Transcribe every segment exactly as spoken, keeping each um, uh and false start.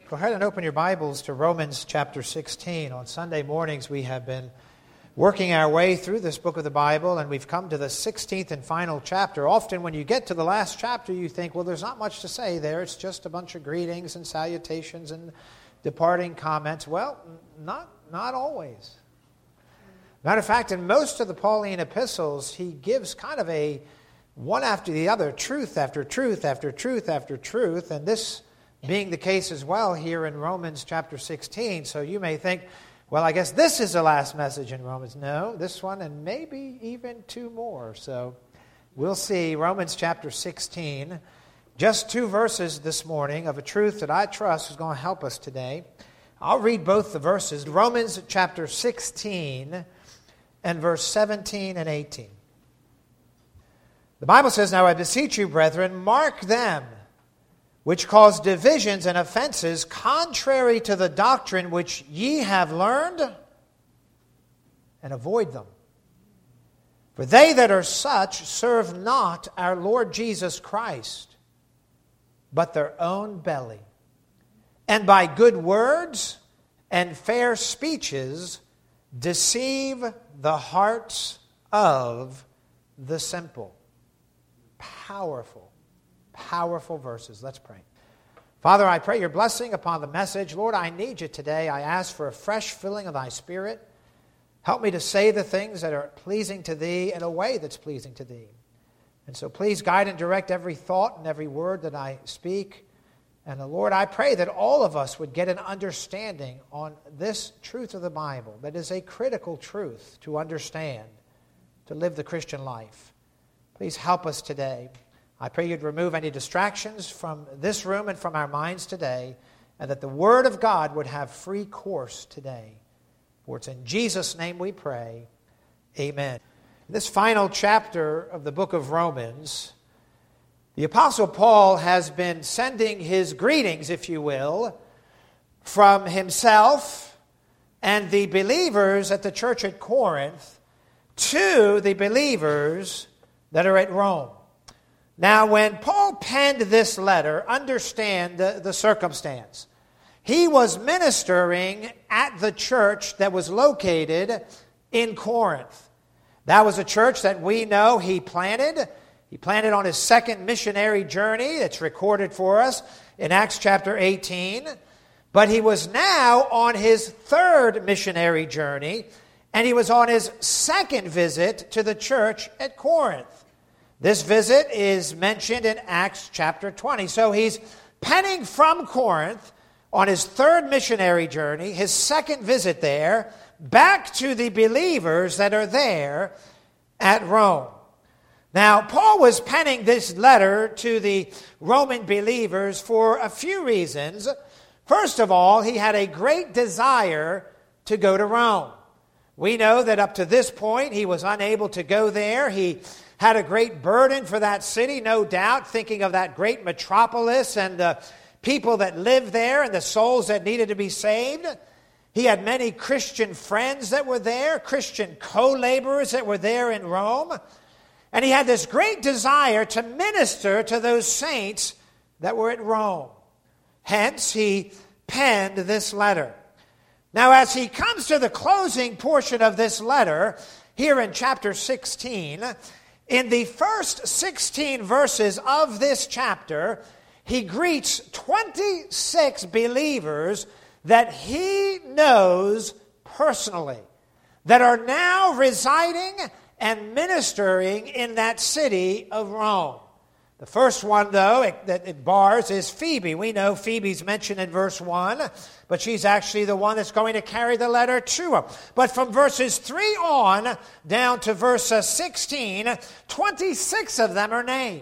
Go ahead and open your Bibles to Romans chapter sixteen. On Sunday mornings we have been working our way through this book of the Bible, and we've come to the sixteenth and final chapter. Often when you get to the last chapter, you think, well, there's not much to say there. It's just a bunch of greetings and salutations and departing comments. Well, not, not always. Matter of fact, in most of the Pauline epistles, he gives kind of a one after the other, truth after truth after truth after truth, and this being the case as well here in Romans chapter sixteen. So you may think, well, I guess this is the last message in Romans. No, this one and maybe even two more. So we'll see. Romans chapter sixteen, just two verses this morning of a truth that I trust is going to help us today. I'll read both the verses. Romans chapter sixteen and verse seventeen and eighteen. The Bible says, "Now I beseech you, brethren, mark them which cause divisions and offenses contrary to the doctrine which ye have learned, and avoid them. For they that are such serve not our Lord Jesus Christ, but their own belly, and by good words and fair speeches deceive the hearts of the simple." Powerful, powerful verses. Let's pray. Father, I pray your blessing upon the message. Lord, I need you today. I ask for a fresh filling of thy Spirit. Help me to say the things that are pleasing to thee in a way that's pleasing to thee. And so please guide and direct every thought and every word that I speak. And Lord, I pray that all of us would get an understanding on this truth of the Bible that is a critical truth to understand, to live the Christian life. Please help us today. I pray you'd remove any distractions from this room and from our minds today, and that the Word of God would have free course today. For it's in Jesus' name we pray. Amen. In this final chapter of the book of Romans, the Apostle Paul has been sending his greetings, if you will, from himself and the believers at the church at Corinth to the believers that are at Rome. Now, when Paul penned this letter, understand the, the circumstance. He was ministering at the church that was located in Corinth. That was a church that we know he planted. He planted on his second missionary journey. It's recorded for us in Acts chapter eighteen. But he was now on his third missionary journey, and he was on his second visit to the church at Corinth. This visit is mentioned in Acts chapter twenty. So he's penning from Corinth on his third missionary journey, his second visit there, back to the believers that are there at Rome. Now, Paul was penning this letter to the Roman believers for a few reasons. First of all, he had a great desire to go to Rome. We know that up to this point, he was unable to go there. He had a great burden for that city, no doubt, thinking of that great metropolis and the people that lived there and the souls that needed to be saved. He had many Christian friends that were there, Christian co-laborers that were there in Rome. And he had this great desire to minister to those saints that were at Rome. Hence, he penned this letter. Now, as he comes to the closing portion of this letter, here in chapter sixteen, in the first sixteen verses of this chapter, he greets twenty-six believers that he knows personally, that are now residing and ministering in that city of Rome. The first one, though, it, that it bars is Phoebe. We know Phoebe's mentioned in verse one, but she's actually the one that's going to carry the letter to him. But from verses three on down to verse sixteen, twenty-six of them are named.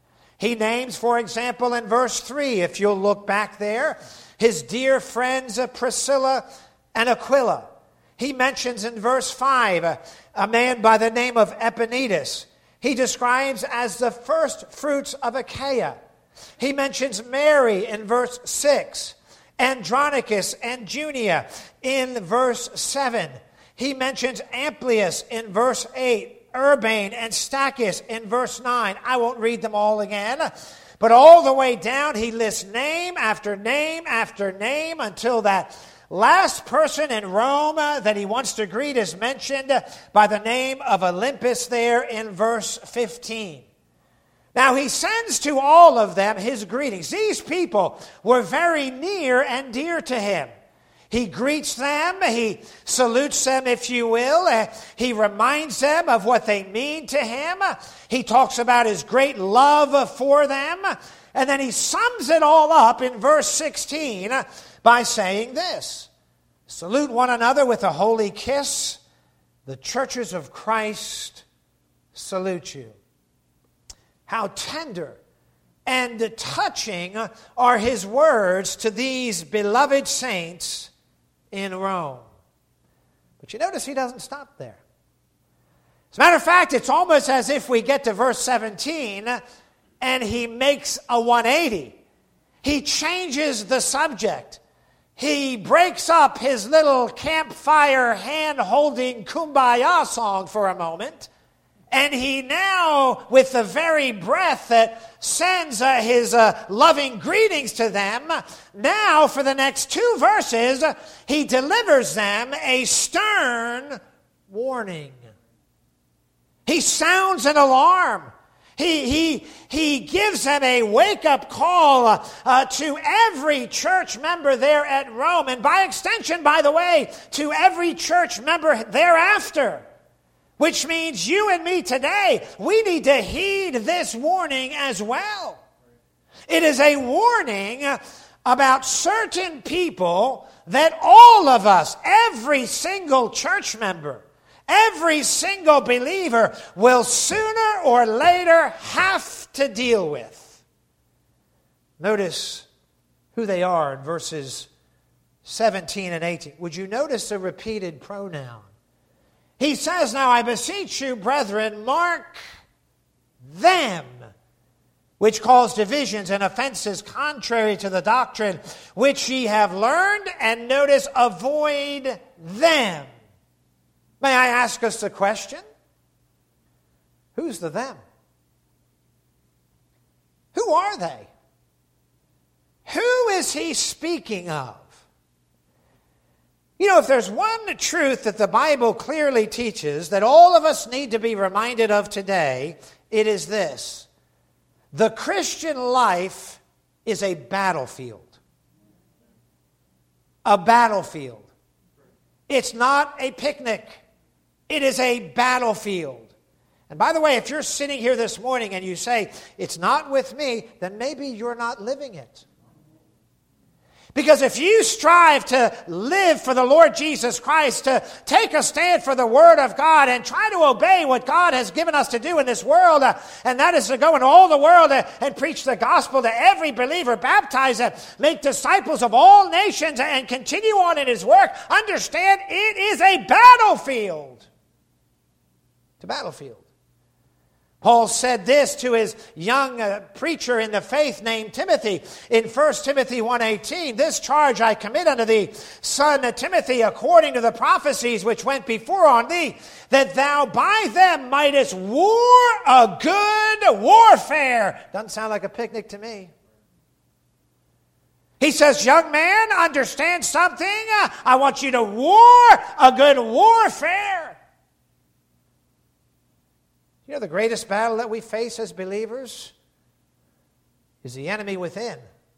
He names, for example, in verse three, if you'll look back there, his dear friends Priscilla and Aquila. He mentions in verse five a, a man by the name of Epaenetus. He describes as the first fruits of Achaia. He mentions Mary in verse six, Andronicus and Junia in verse seven. He mentions Amplius in verse eight, Urbane and Stachys in verse nine. I won't read them all again, But all the way down, he lists name after name after name until that last person in Rome uh, that he wants to greet is mentioned by the name of Olympus there in verse fifteen. Now he sends to all of them his greetings. These people were very near and dear to him. He greets them, he salutes them, if you will. Uh, he reminds them of what they mean to him. He talks about his great love for them. And then he sums it all up in verse sixteen by saying this: salute one another with a holy kiss. The churches of Christ salute you. How tender and touching are his words to these beloved saints in Rome. But you notice he doesn't stop there. As a matter of fact, it's almost as if we get to verse seventeen and he makes a one eighty. He changes the subject. He breaks up his little campfire hand-holding kumbaya song for a moment. And he now, with the very breath that sends uh, his uh, loving greetings to them, now for the next two verses, uh, he delivers them a stern warning. He sounds an alarm. He, he, he gives them a wake-up call uh, uh, to every church member there at Rome, and by extension, by the way, to every church member thereafter. Which means you and me today, we need to heed this warning as well. It is a warning about certain people that all of us, every single church member, every single believer will sooner or later have to deal with. Notice who they are in verses seventeen and eighteen. Would you notice the repeated pronoun? He says, now I beseech you, brethren, mark them, which cause divisions and offenses contrary to the doctrine which ye have learned, and notice, avoid them. May I ask us the question? Who's the them? Who are they? Who is he speaking of? You know, if there's one truth that the Bible clearly teaches that all of us need to be reminded of today, it is this: the Christian life is a battlefield. A battlefield. It's not a picnic. It is a battlefield. And by the way, if you're sitting here this morning and you say, it's not with me, then maybe you're not living it. Because if you strive to live for the Lord Jesus Christ, to take a stand for the Word of God and try to obey what God has given us to do in this world, uh, and that is to go into all the world uh, and preach the gospel to every believer, baptize them, make disciples of all nations, and continue on in His work, understand it is a battlefield. It's a battlefield. Paul said this to his young uh, preacher in the faith named Timothy in First Timothy one eighteen. This charge I commit unto thee, son Timothy, according to the prophecies which went before on thee, that thou by them mightest war a good warfare. Doesn't sound like a picnic to me. He says, young man, understand something. Uh, I want you to war a good warfare. You know, the greatest battle that we face as believers is the enemy within.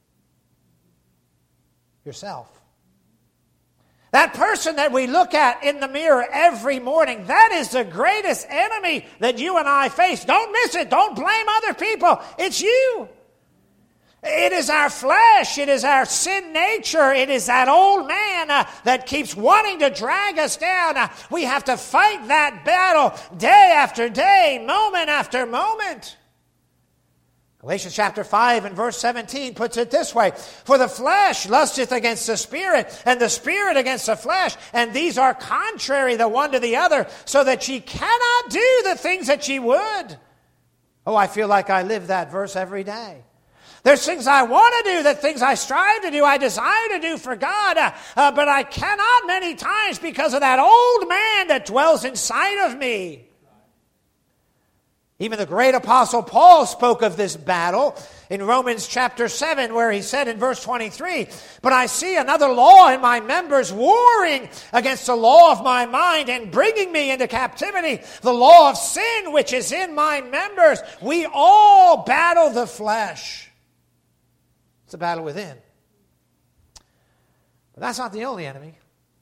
Yourself. That person that we look at in the mirror every morning, that is the greatest enemy that you and I face. Don't miss it. Don't blame other people. It's you. It is our flesh. It is our sin nature. It is that old man uh, that keeps wanting to drag us down. Uh, we have to fight that battle day after day, moment after moment. Galatians chapter five and verse seventeen puts it this way: for the flesh lusteth against the spirit, and the spirit against the flesh, and these are contrary the one to the other, so that ye cannot do the things that ye would. Oh, I feel like I live that verse every day. There's things I want to do, that things I strive to do, I desire to do for God, uh, uh, but I cannot many times because of that old man that dwells inside of me. Even the great apostle Paul spoke of this battle in Romans chapter seven, where he said in verse twenty-three, "But I see another law in my members, warring against the law of my mind and bringing me into captivity, the law of sin which is in my members." We all battle the flesh. It's a battle within. But that's not the only enemy.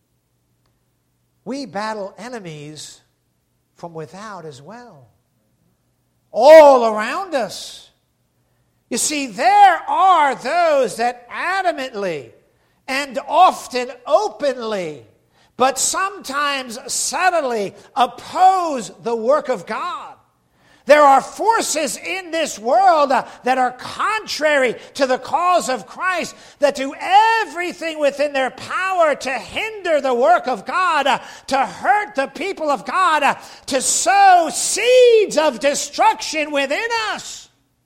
We battle enemies from without as well. All around us. You see, there are those that adamantly and often openly, but sometimes subtly, oppose the work of God. There are forces in this world uh, that are contrary to the cause of Christ, that do everything within their power to hinder the work of God, uh, to hurt the people of God, uh, to sow seeds of destruction within us.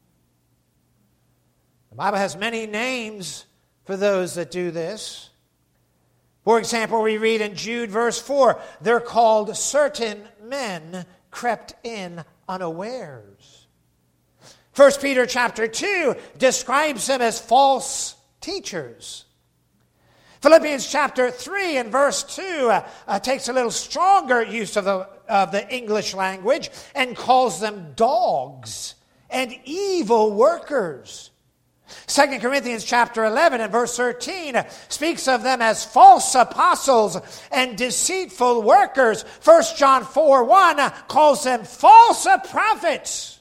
The Bible has many names for those that do this. For example, we read in Jude verse four, they're called certain men crept in unawares. First Peter chapter two describes them as false teachers. Philippians chapter three and verse two uh, uh, takes a little stronger use of the, of the English language and calls them dogs and evil workers. Second Corinthians chapter eleven and verse thirteen speaks of them as false apostles and deceitful workers. First John four one calls them false prophets.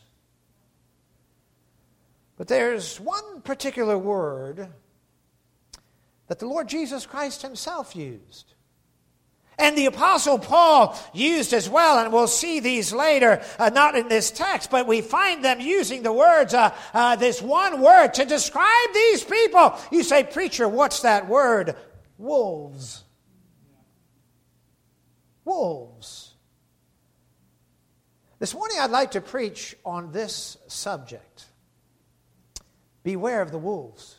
But there's one particular word that the Lord Jesus Christ himself used. And the Apostle Paul used as well, and we'll see these later, uh, not in this text, but we find them using the words, uh, uh, this one word to describe these people. You say, "Preacher, what's that word?" Wolves. Wolves. This morning I'd like to preach on this subject. Beware of the wolves.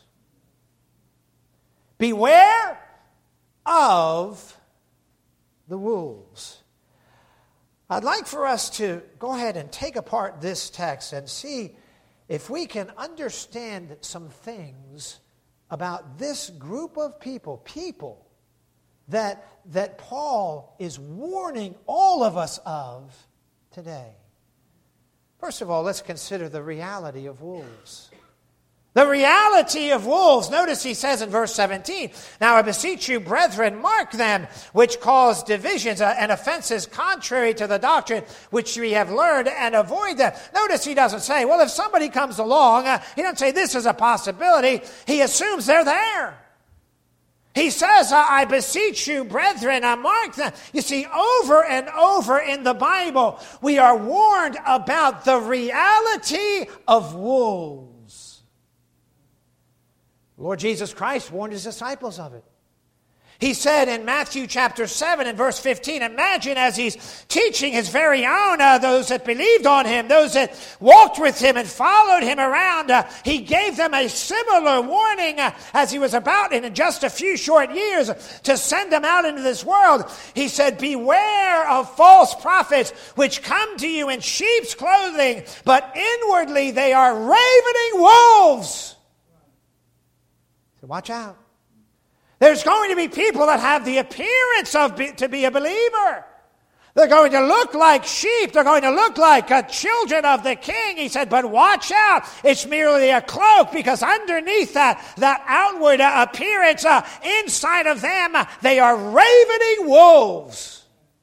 Beware of the wolves. I'd like for us to go ahead and take apart this text and see if we can understand some things about this group of people, people that, that Paul is warning all of us of today. First of all, let's consider the reality of wolves. The reality of wolves. Notice he says in verse seventeen, "Now I beseech you, brethren, mark them which cause divisions and offenses contrary to the doctrine which we have learned, and avoid them." Notice he doesn't say, well, if somebody comes along, uh, he doesn't say this is a possibility. He assumes they're there. He says, I beseech you, brethren, I mark them. You see, over and over in the Bible, we are warned about the reality of wolves. Lord Jesus Christ warned his disciples of it. He said in Matthew chapter seven and verse fifteen, imagine as he's teaching his very own, uh, those that believed on him, those that walked with him and followed him around, uh, he gave them a similar warning uh, as he was about in just a few short years to send them out into this world. He said, beware of false prophets which come to you in sheep's clothing, but inwardly they are ravening wolves. So watch out. There's going to be people that have the appearance of be, to be a believer. They're going to look like sheep. They're going to look like uh, children of the king. He said, but watch out. It's merely a cloak, because underneath that, that outward uh, appearance, uh, inside of them, uh, they are ravening wolves.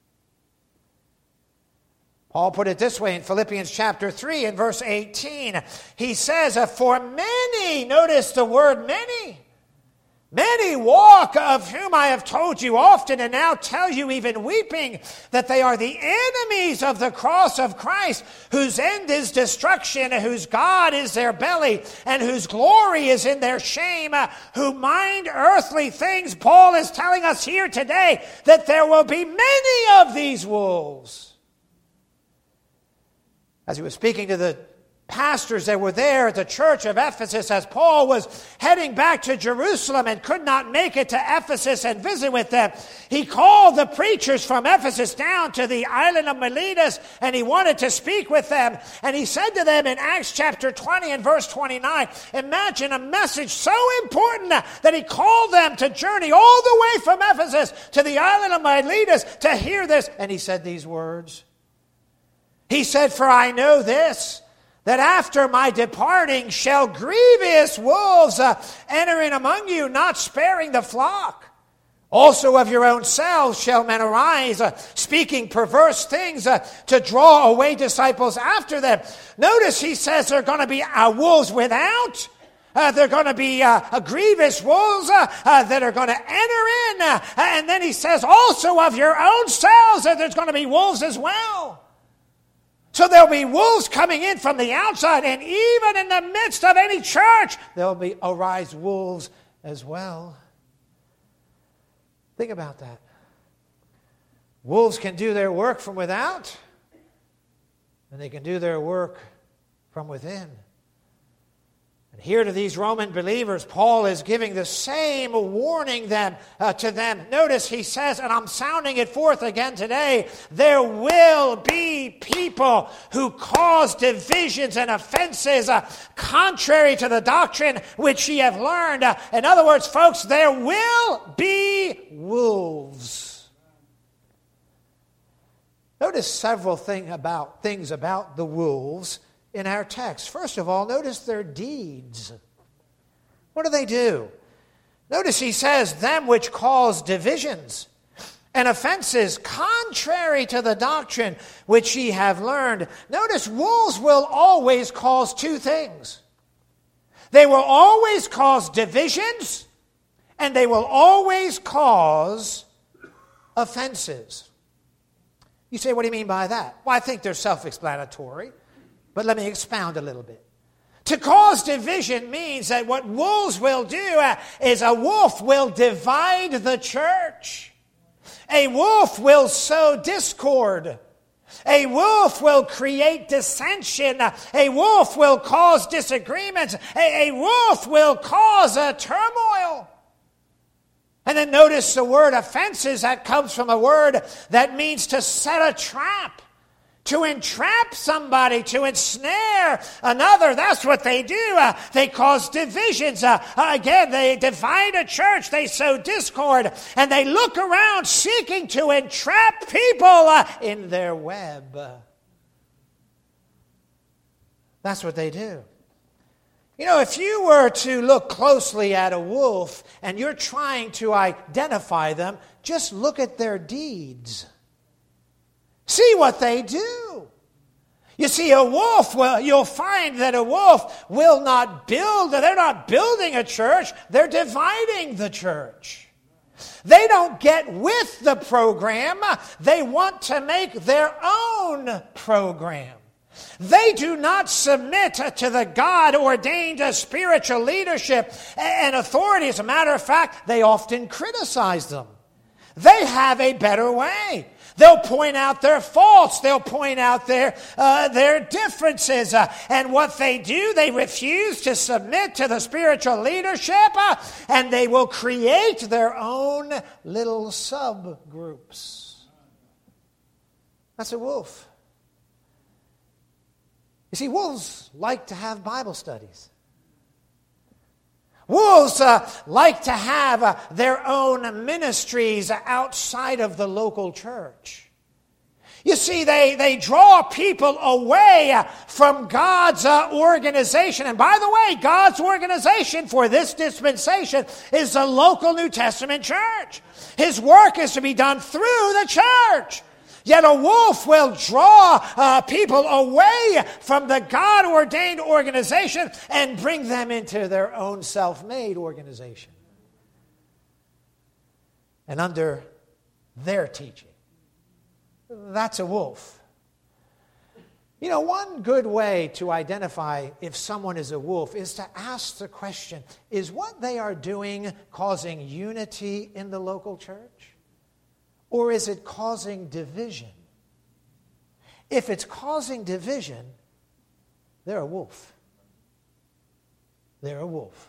Paul put it this way in Philippians chapter three and verse eighteen. He says, uh, for many, notice the word many, many walk, of whom I have told you often, and now tell you even weeping, that they are the enemies of the cross of Christ, whose end is destruction, whose God is their belly, and whose glory is in their shame, who mind earthly things. Paul is telling us here today that there will be many of these wolves. As he was speaking to the pastors that were there at the church of Ephesus as Paul was heading back to Jerusalem and could not make it to Ephesus and visit with them. He called the preachers from Ephesus down to the island of Miletus, and he wanted to speak with them. And he said to them in Acts chapter twenty and verse twenty-nine, imagine a message so important that he called them to journey all the way from Ephesus to the island of Miletus to hear this. And he said these words. He said, for I know this, that after my departing shall grievous wolves uh, enter in among you, not sparing the flock. Also of your own selves shall men arise, uh, speaking perverse things uh, to draw away disciples after them. Notice he says there are going to be uh, wolves without. Uh, they're going to be uh, uh, grievous wolves uh, uh, that are going to enter in. Uh, and then he says also of your own selves that there's going to be wolves as well. So there'll be wolves coming in from the outside, and even in the midst of any church, there'll be arise wolves as well. Think about that. Wolves can do their work from without, and they can do their work from within. And here to these Roman believers, Paul is giving the same warning them, uh, to them. Notice he says, and I'm sounding it forth again today, there will be people who cause divisions and offenses uh, contrary to the doctrine which ye have learned. Uh, in other words, folks, there will be wolves. Notice several thing about, things about the wolves in our text. First of all, notice their deeds. What do they do? Notice he says, them which cause divisions and offenses contrary to the doctrine which ye have learned. Notice wolves will always cause two things. They will always cause divisions, and they will always cause offenses. You say, what do you mean by that? Well, I think they're self-explanatory. But let me expound a little bit. To cause division means that what wolves will do uh, is a wolf will divide the church. A wolf will sow discord. A wolf will create dissension. A wolf will cause disagreements. A, a wolf will cause a turmoil. And then notice the word offenses, that comes from a word that means to set a trap. To entrap somebody, to ensnare another. That's what they do. Uh, they cause divisions. Uh, again, they divide a church. They sow discord. And they look around seeking to entrap people uh, in their web. That's what they do. You know, if you were to look closely at a wolf and you're trying to identify them, just look at their deeds. See what they do. You see, a wolf, well, you'll find that a wolf will not build, they're not building a church, they're dividing the church. They don't get with the program, they want to make their own program. They do not submit to the God-ordained spiritual leadership and authority. As a matter of fact, they often criticize them. They have a better way. They'll point out their faults. They'll point out their uh, their differences. Uh, and what they do, they refuse to submit to the spiritual leadership, uh, and they will create their own little subgroups. That's a wolf. You see, wolves like to have Bible studies. Wolves uh, like to have uh, their own ministries outside of the local church. You see, they, they draw people away uh, from God's uh, organization. And by the way, God's organization for this dispensation is the local New Testament church. His work is to be done through the church. Yet a wolf will draw uh, people away from the God-ordained organization and bring them into their own self-made organization. And under their teaching. That's a wolf. You know, one good way to identify if someone is a wolf is to ask the question, is what they are doing causing unity in the local church? Or is it causing division? If it's causing division, They're a wolf. They're a wolf.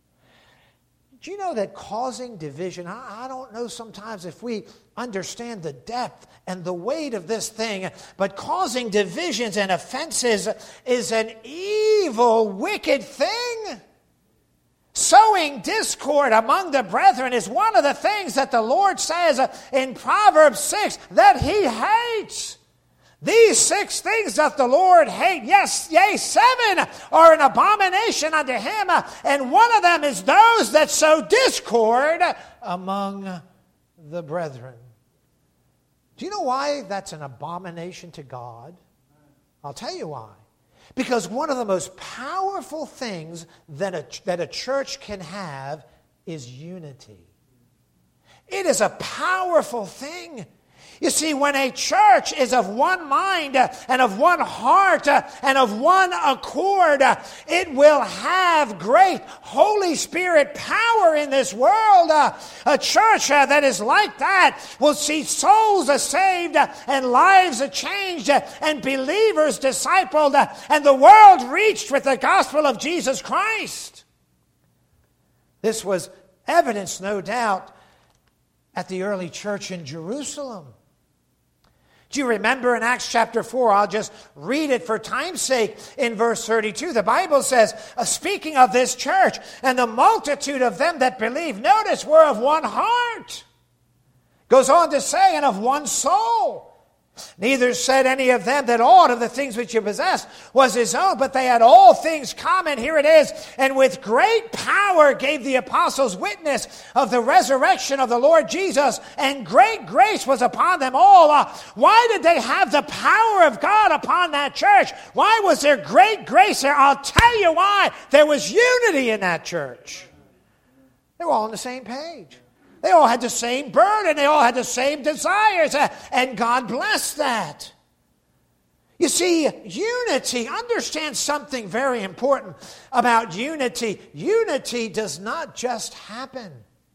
Do you know that causing division, I, I don't know sometimes if we understand the depth and the weight of this thing, but causing divisions and offenses is an evil, wicked thing. Sowing discord among the brethren is one of the things that the Lord says in Proverbs six that He hates. These six things doth the Lord hate. Yes, yea, seven are an abomination unto Him. And one of them is those that sow discord among the brethren. Do you know why that's an abomination to God? I'll tell you why. Because one of the most powerful things that a, that a church can have is unity. It is a powerful thing. You see, when a church is of one mind and of one heart and of one accord, it will have great Holy Spirit power in this world. A church that is like that will see souls saved and lives changed and believers discipled and the world reached with the gospel of Jesus Christ. This was evidenced, no doubt, at the early church in Jerusalem. Do you remember in Acts chapter four? I'll just read it for time's sake. In verse thirty-two, the Bible says, uh, speaking of this church, and the multitude of them that believed, notice, were of one heart. Goes on to say, and of one soul. Neither said any of them that aught of the things which he possessed was his own, but they had all things common. Here it is. And with great power gave the apostles witness of the resurrection of the Lord Jesus, and great grace was upon them all. Uh, why did they have the power of God upon that church? Why was there great grace there? I'll tell you why. There was unity in that church. They were all on the same page. They all had the same burden. They all had the same desires. And God blessed that. You see, unity, understand something very important about unity. Unity does not just happen.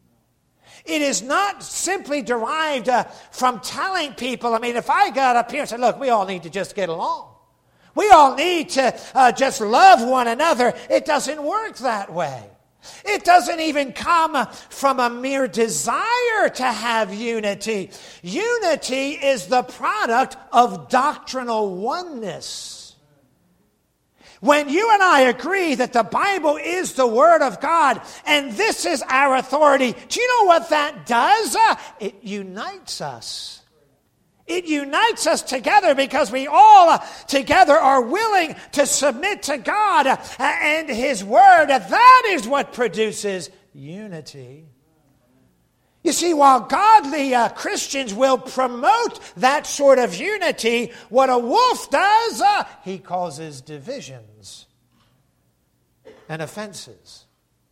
It is not simply derived uh, from telling people. I mean, if I got up here and said, look, we all need to just get along. We all need to uh, just love one another. It doesn't work that way. It doesn't even come from a mere desire to have unity. Unity is the product of doctrinal oneness. When you and I agree that the Bible is the Word of God and this is our authority, do you know what that does? It unites us. It unites us together because we all uh, together are willing to submit to God uh, and His Word. That is what produces unity. You see, while godly uh, Christians will promote that sort of unity, what a wolf does, uh, he causes divisions and offenses.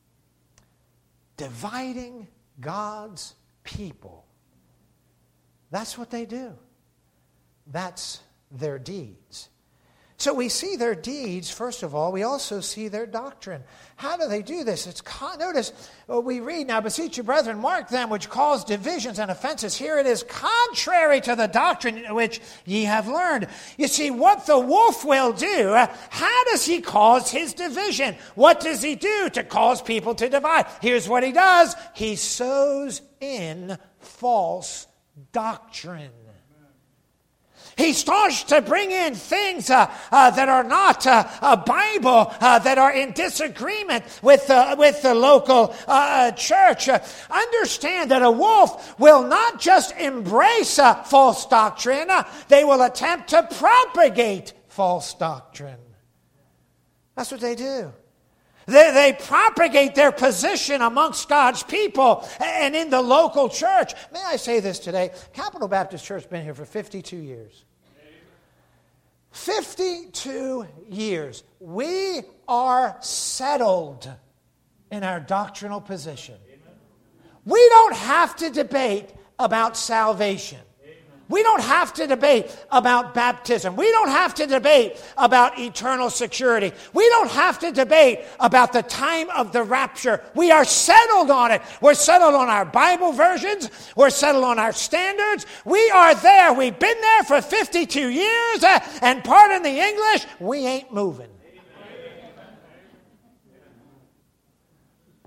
Dividing God's people. That's what they do. That's their deeds. So we see their deeds, first of all. We also see their doctrine. How do they do this? It's con- Notice what we read, now beseech you, brethren, mark them which cause divisions and offenses. Here it is, contrary to the doctrine which ye have learned. You see, what the wolf will do, uh, how does he cause his division? What does he do to cause people to divide? Here's what he does. He sows in false doctrine. He starts to bring in things uh, uh, that are not uh, a Bible, uh, that are in disagreement with, uh, with the local uh, church. Uh, understand that a wolf will not just embrace uh, false doctrine, uh, they will attempt to propagate false doctrine. That's what they do. They, they propagate their position amongst God's people and in the local church. May I say this today? Capital Baptist Church has been here for fifty-two years. fifty-two years. We are settled in our doctrinal position. We don't have to debate about salvation. We don't have to debate about baptism. We don't have to debate about eternal security. We don't have to debate about the time of the rapture. We are settled on it. We're settled on our Bible versions. We're settled on our standards. We are there. We've been there for fifty-two years. Uh, and pardon the English, we ain't moving.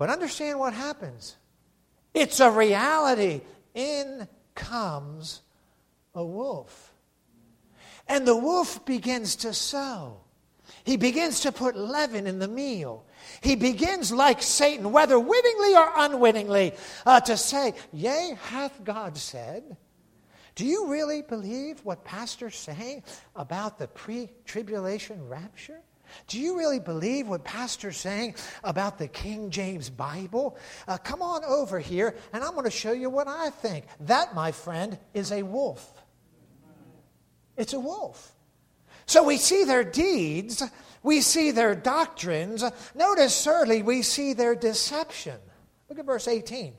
But understand what happens. It's a reality. In comes a wolf. And the wolf begins to sow. He begins to put leaven in the meal. He begins, like Satan, whether wittingly or unwittingly, uh, to say, yea, hath God said. Do you really believe what Pastor's saying about the pre-tribulation rapture? Do you really believe what Pastor's saying about the King James Bible? Uh, come on over here, and I'm going to show you what I think. That, my friend, is a wolf. It's a wolf. So we see their deeds, we see their doctrines. Notice, thirdly, we see their deception. Look at verse eighteen.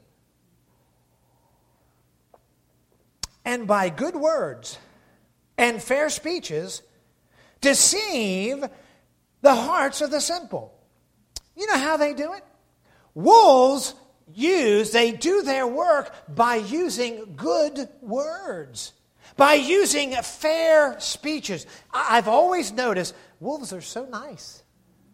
And by good words and fair speeches deceive the hearts of the simple. You know how they do it? Wolves use, they do their work by using good words, by using fair speeches. I've always noticed wolves are so nice.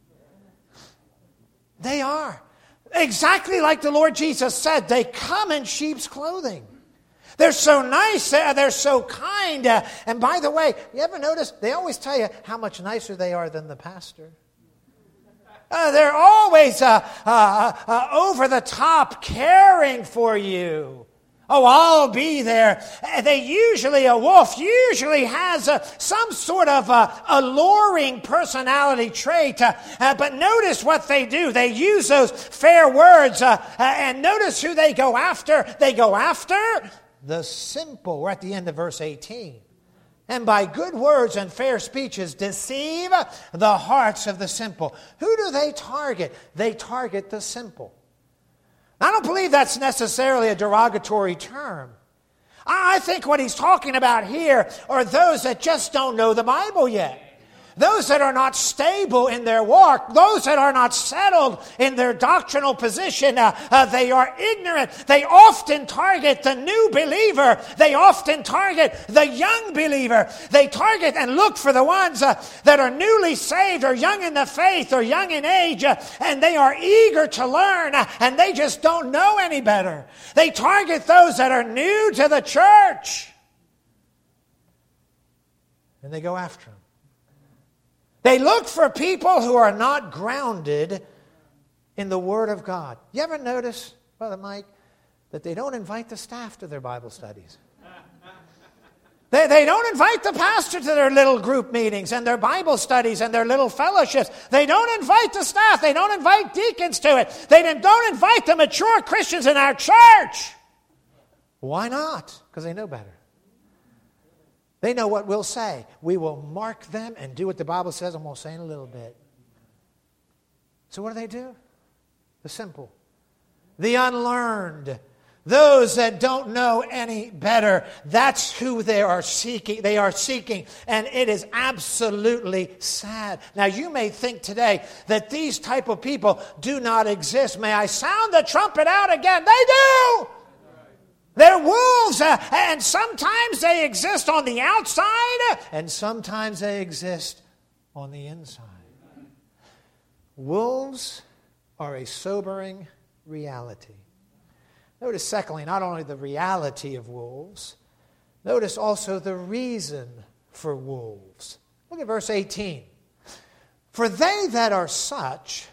They are. Exactly like the Lord Jesus said, they come in sheep's clothing. They're so nice, they're so kind. Uh, and by the way, you ever notice, they always tell you how much nicer they are than the pastor. Uh, they're always uh, uh, uh, over the top, caring for you. Oh, I'll be there. They usually, a wolf usually has uh, some sort of uh, alluring personality trait. Uh, uh, but notice what they do. They use those fair words. Uh, uh, and notice who they go after. They go after the simple. We're at the end of verse eighteen. And by good words and fair speeches deceive the hearts of the simple. Who do they target? They target the simple. I don't believe that's necessarily a derogatory term. I think what he's talking about here are those that just don't know the Bible yet. Those that are not stable in their walk, those that are not settled in their doctrinal position, uh, uh, they are ignorant. They often target the new believer. They often target the young believer. They target and look for the ones uh, that are newly saved or young in the faith or young in age, uh, and they are eager to learn, uh, and they just don't know any better. They target those that are new to the church, and they go after them. They look for people who are not grounded in the Word of God. You ever notice, Brother Mike, that they don't invite the staff to their Bible studies? They, they don't invite the pastor to their little group meetings and their Bible studies and their little fellowships. They don't invite the staff. They don't invite deacons to it. They don't invite the mature Christians in our church. Why not? Because they know better. They know what we'll say. We will mark them and do what the Bible says, and we'll say in a little bit. So what do they do? The simple. The unlearned. Those that don't know any better. That's who they are seeking. They are seeking. And it is absolutely sad. Now you may think today that these type of people do not exist. May I sound the trumpet out again? They do! They're wolves, uh, and sometimes they exist on the outside, and sometimes they exist on the inside. Wolves are a sobering reality. Notice, secondly, not only the reality of wolves, notice also the reason for wolves. Look at verse eighteen. For they that are such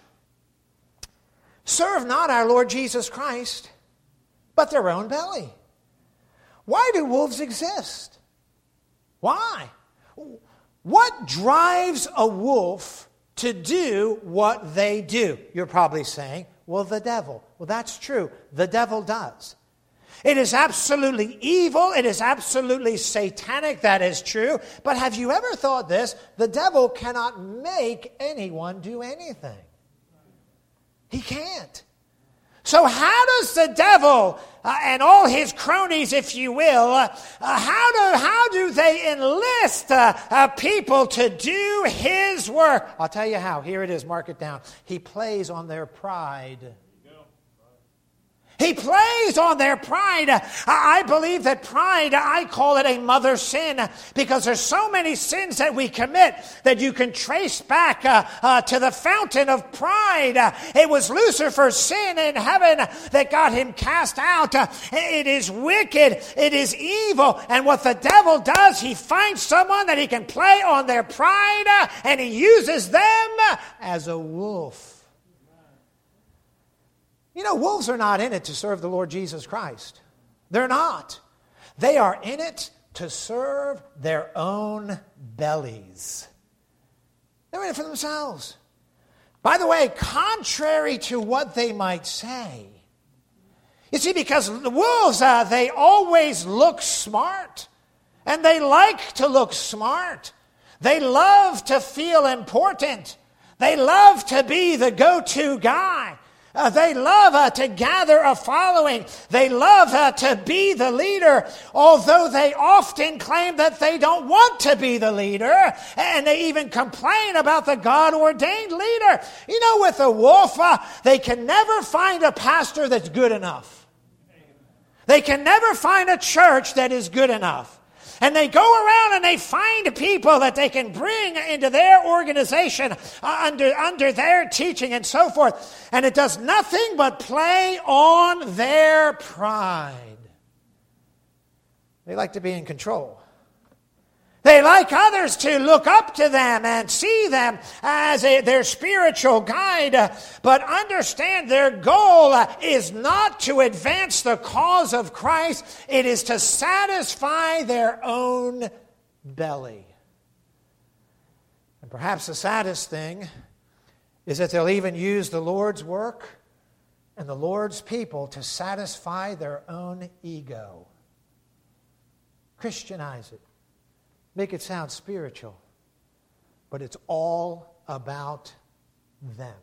serve not our Lord Jesus Christ, but their own belly. Why do wolves exist? Why? What drives a wolf to do what they do? You're probably saying, well, the devil. Well, that's true. The devil does. It is absolutely evil. It is absolutely satanic. That is true. But have you ever thought this? The devil cannot make anyone do anything. He can't. So how does the devil uh, and all his cronies, if you will, uh, uh, how do how do they enlist uh, uh, people to do his work? I'll tell you how. Here it is. Mark it down. He plays on their pride. He plays on their pride. I believe that pride, I call it a mother sin, because there's so many sins that we commit that you can trace back uh, uh, to the fountain of pride. Uh, it was Lucifer's sin in heaven that got him cast out. Uh, it is wicked. It is evil. And what the devil does, he finds someone that he can play on their pride, uh, and he uses them as a wolf. You know, wolves are not in it to serve the Lord Jesus Christ. They're not. They are in it to serve their own bellies. They're in it for themselves. By the way, contrary to what they might say. You see, because the wolves, uh, they always look smart. And they like to look smart. They love to feel important. They love to be the go-to guy. Uh, they love uh, to gather a following. They love uh, to be the leader, although they often claim that they don't want to be the leader, and they even complain about the God-ordained leader. You know, with a wolf, uh, they can never find a pastor that's good enough. They can never find a church that is good enough. And they go around and they find people that they can bring into their organization uh, under, under their teaching and so forth. And it does nothing but play on their pride. They like to be in control. They like others to look up to them and see them as a, their spiritual guide. But understand, their goal is not to advance the cause of Christ. It is to satisfy their own belly. And perhaps the saddest thing is that they'll even use the Lord's work and the Lord's people to satisfy their own ego. Christianize it. Make it sound spiritual, but it's all about them.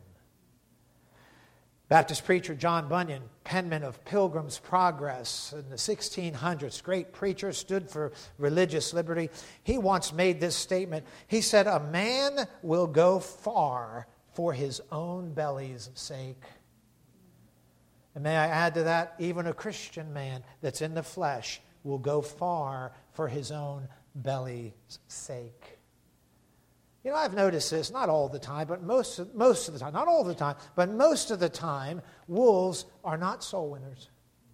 Baptist preacher John Bunyan, penman of Pilgrim's Progress in the sixteen hundreds, great preacher, stood for religious liberty. He once made this statement. He said, "A man will go far for his own belly's sake." And may I add to that, even a Christian man that's in the flesh will go far for his own belly's sake. You know, I've noticed this, not all the time, but most of, most of the time, not all the time, but most of the time, wolves are not soul winners.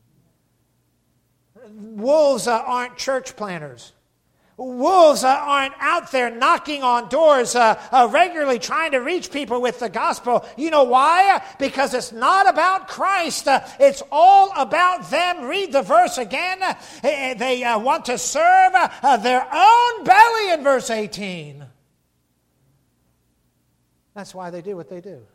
Wolves uh, aren't church planners. Wolves uh, aren't out there knocking on doors uh, uh, regularly trying to reach people with the gospel. You know why? Because it's not about Christ. Uh, it's all about them. Read the verse again. Uh, they uh, want to serve uh, their own belly in verse eighteen. That's why they do what they do.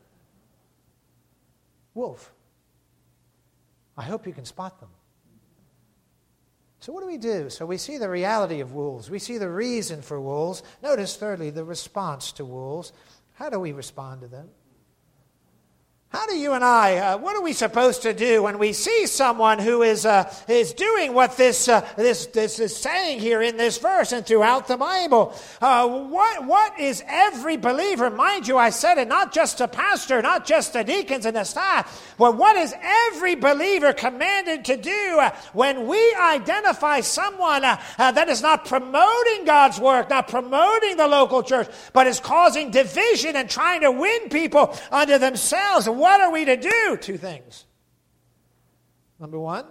Wolf. I hope you can spot them. So what do we do? So we see the reality of wolves. We see the reason for wolves. Notice, thirdly, the response to wolves. How do we respond to them? How do you and I, uh, what are we supposed to do when we see someone who is uh, is doing what this, uh, this this is saying here in this verse and throughout the Bible? Uh, what what is every believer, mind you, I said it, not just a pastor, not just the deacons and the staff, but what is every believer commanded to do uh, when we identify someone uh, uh, that is not promoting God's work, not promoting the local church, but is causing division and trying to win people unto themselves? What are we to do? Two things. Number one,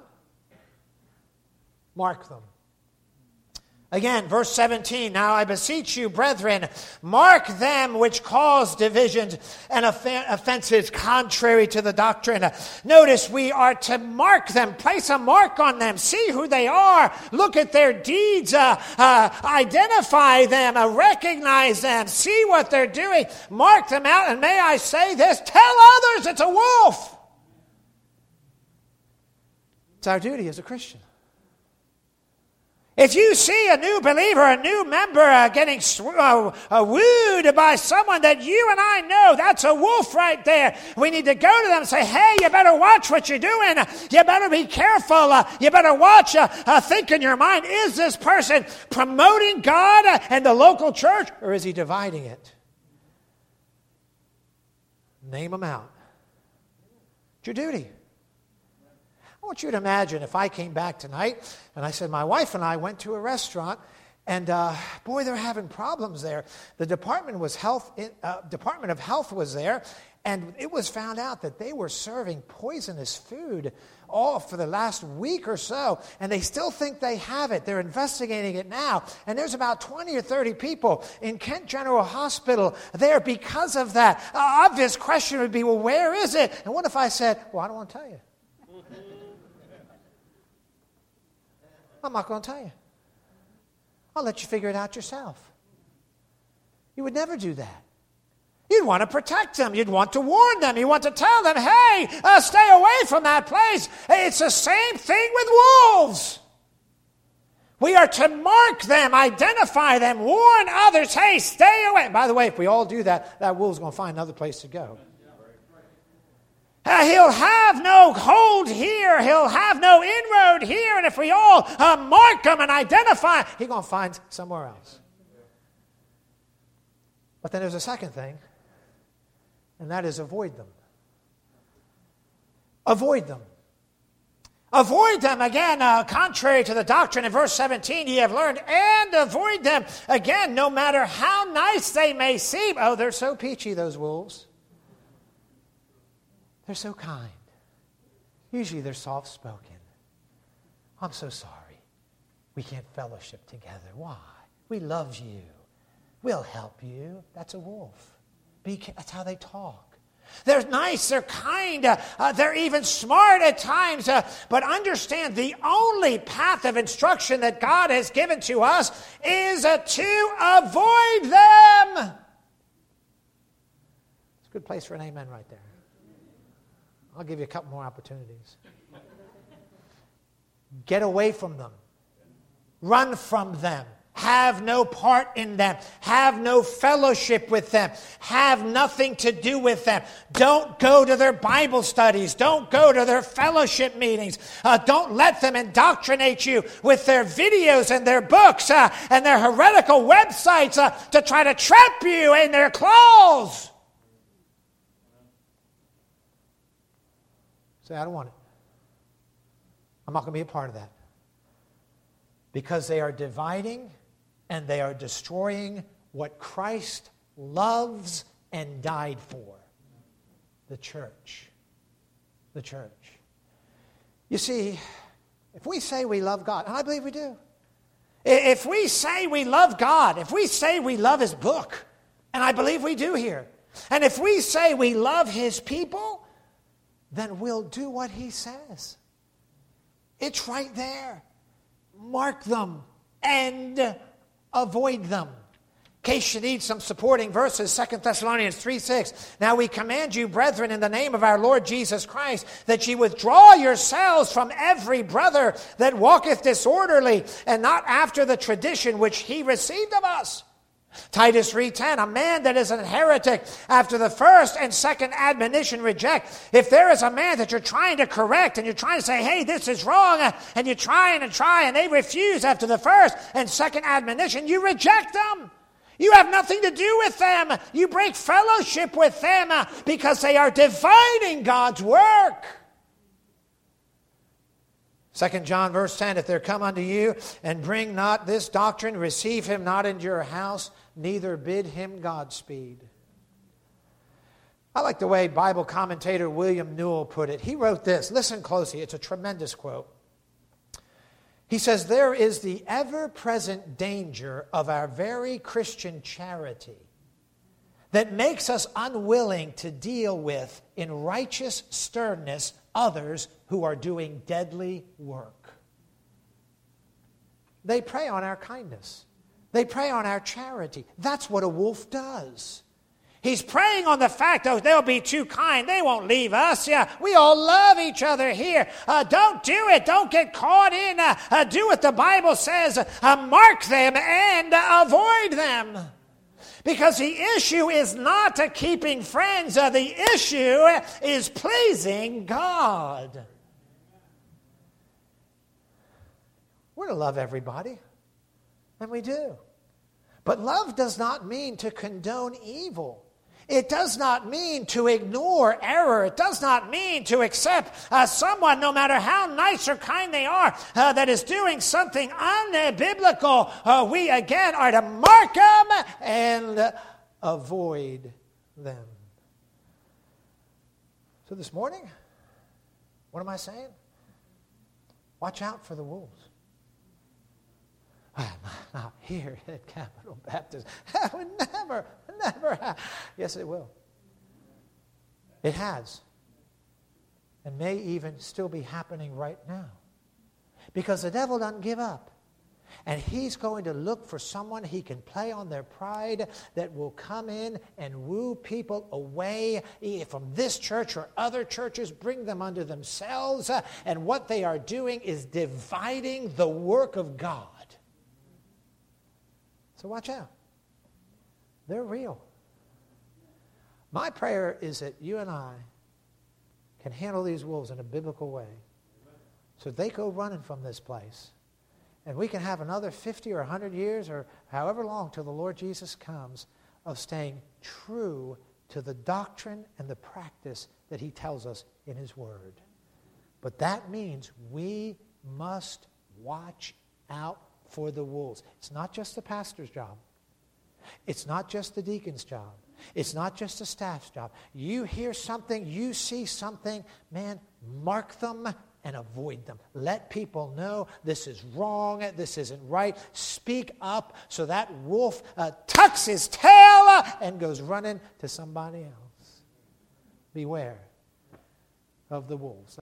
mark them. Again, verse seventeen, "Now I beseech you, brethren, mark them which cause divisions and offenses contrary to the doctrine." Notice we are to mark them, place a mark on them, see who they are, look at their deeds, uh, uh, identify them, uh, recognize them, see what they're doing, mark them out, and may I say this, tell others it's a wolf. It's our duty as a Christian. If you see a new believer, a new member uh, getting uh, uh, wooed by someone that you and I know, that's a wolf right there. We need to go to them and say, hey, you better watch what you're doing. You better be careful. Uh, you better watch. Uh, uh, think in your mind, is this person promoting God uh, and the local church, or is he dividing it? Name them out. It's your duty. I want you to imagine if I came back tonight and I said, my wife and I went to a restaurant, and uh, boy, they're having problems there. The Department was Health, uh, Department of Health was there, and it was found out that they were serving poisonous food all for the last week or so, and they still think they have it. They're investigating it now, and there's about twenty or thirty people in Kent General Hospital there because of that. Uh, obvious question would be, well, where is it? And what if I said, well, I don't want to tell you. I'm not going to tell you. I'll let you figure it out yourself. You would never do that. You'd want to protect them. You'd want to warn them. You want to tell them, hey, uh, stay away from that place. It's the same thing with wolves. We are to mark them, identify them, warn others, hey, stay away. By the way, if we all do that, that wolf's going to find another place to go. Uh, he'll have no hold here. He'll have no inroad here. And if we all uh, mark him and identify, he's going to find somewhere else. But then there's a second thing, and that is avoid them. Avoid them. Avoid them, again, uh, contrary to the doctrine in verse seventeen, ye have learned, and avoid them. Again, no matter how nice they may seem. Oh, they're so peachy, those wolves. They're so kind. Usually they're soft-spoken. I'm so sorry. We can't fellowship together. Why? We love you. We'll help you. That's a wolf. Be, that's how they talk. They're nice. They're kind. Uh, uh, they're even smart at times. Uh, but understand, the only path of instruction that God has given to us is uh, to avoid them. It's a good place for an amen right there. I'll give you a couple more opportunities. Get away from them. Run from them. Have no part in them. Have no fellowship with them. Have nothing to do with them. Don't go to their Bible studies. Don't go to their fellowship meetings. Uh, don't let them indoctrinate you with their videos and their books uh, and their heretical websites uh, to try to trap you in their claws. Say, I don't want it. I'm not going to be a part of that. Because they are dividing and they are destroying what Christ loves and died for. The church. The church. You see, if we say we love God, and I believe we do. If we say we love God, if we say we love His book, and I believe we do here, and if we say we love His people, then we'll do what He says. It's right there. Mark them and avoid them. In case you need some supporting verses, Second Thessalonians three six. Now we command you, brethren, in the name of our Lord Jesus Christ, that ye withdraw yourselves from every brother that walketh disorderly, and not after the tradition which he received of us. Titus three ten, a man that is an heretic after the first and second admonition reject. If there is a man that you're trying to correct and you're trying to say, hey, this is wrong, and you're trying and try and they refuse after the first and second admonition, you reject them. You have nothing to do with them. You break fellowship with them because they are dividing God's work. Second John verse ten, if there come unto you and bring not this doctrine, receive him not into your house, neither bid him Godspeed. I like the way Bible commentator William Newell put it. He wrote this. Listen closely. It's a tremendous quote. He says, there is the ever-present danger of our very Christian charity that makes us unwilling to deal with, in righteous sternness, others who are doing deadly work. They prey on our kindness. They prey on our charity. That's what a wolf does. He's preying on the fact, oh, they'll be too kind. They won't leave us. Yeah, we all love each other here. Uh, don't do it. Don't get caught in. Uh, uh, do what the Bible says. Uh, mark them and uh, avoid them. Because the issue is not uh, keeping friends. Uh, the issue is pleasing God. We're to love everybody. And we do. But love does not mean to condone evil. It does not mean to ignore error. It does not mean to accept uh, someone, no matter how nice or kind they are, uh, that is doing something unbiblical. Uh, we, again, are to mark them and uh, avoid them. So this morning, what am I saying? Watch out for the wolves. Not here at Capital Baptist. That would never, never happen. Yes, it will. It has. And may even still be happening right now. Because the devil doesn't give up. And he's going to look for someone he can play on their pride that will come in and woo people away from this church or other churches, bring them unto themselves. And what they are doing is dividing the work of God. So watch out. They're real. My prayer is that you and I can handle these wolves in a biblical way so they go running from this place. And we can have another fifty or one hundred years or however long till the Lord Jesus comes of staying true to the doctrine and the practice that he tells us in his word. But that means we must watch out for the wolves. It's not just the pastor's job. It's not just the deacon's job. It's not just the staff's job. You hear something, you see something, man, mark them and avoid them. Let people know this is wrong, this isn't right. Speak up so that wolf uh, tucks his tail and goes running to somebody else. Beware of the wolves.